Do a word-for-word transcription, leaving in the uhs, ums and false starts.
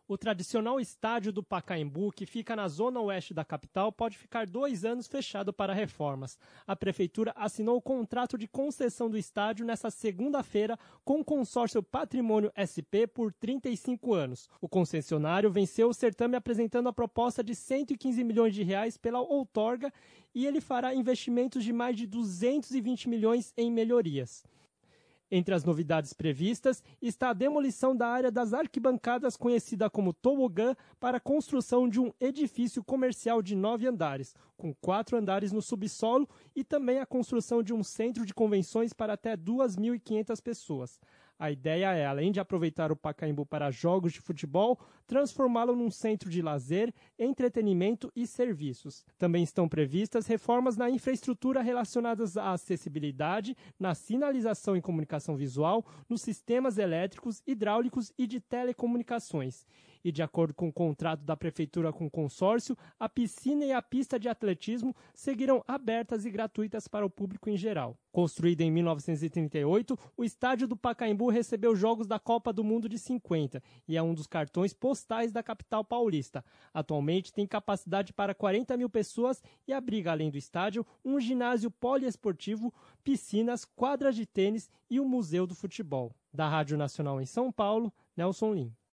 O tradicional estádio do Pacaembu, que fica na zona oeste da capital, pode ficar dois anos fechado para reformas. A prefeitura assinou o contrato de concessão do estádio nesta segunda-feira com o consórcio Patrimônio S P por trinta e cinco anos. O concessionário venceu o certame apresentando a proposta de cento e quinze milhões de reais pela outorga e ele fará investimentos de mais de duzentos e vinte milhões em melhorias. Entre as novidades previstas está a demolição da área das arquibancadas conhecida como tobogã para a construção de um edifício comercial de nove andares, com quatro andares no subsolo e também a construção de um centro de convenções para até duas mil e quinhentas pessoas. A ideia é, além de aproveitar o Pacaembu para jogos de futebol, transformá-lo num centro de lazer, entretenimento e serviços. Também estão previstas reformas na infraestrutura relacionadas à acessibilidade, na sinalização e comunicação visual, nos sistemas elétricos, hidráulicos e de telecomunicações. E, de acordo com o contrato da Prefeitura com o consórcio, a piscina e a pista de atletismo seguirão abertas e gratuitas para o público em geral. Construído em mil novecentos e trinta e oito, o estádio do Pacaembu recebeu jogos da Copa do Mundo de cinquenta e é um dos cartões postais da capital paulista. Atualmente tem capacidade para quarenta mil pessoas e abriga, além do estádio, um ginásio poliesportivo, piscinas, quadras de tênis e o Museu do Futebol. Da Rádio Nacional em São Paulo, Nelson Lim.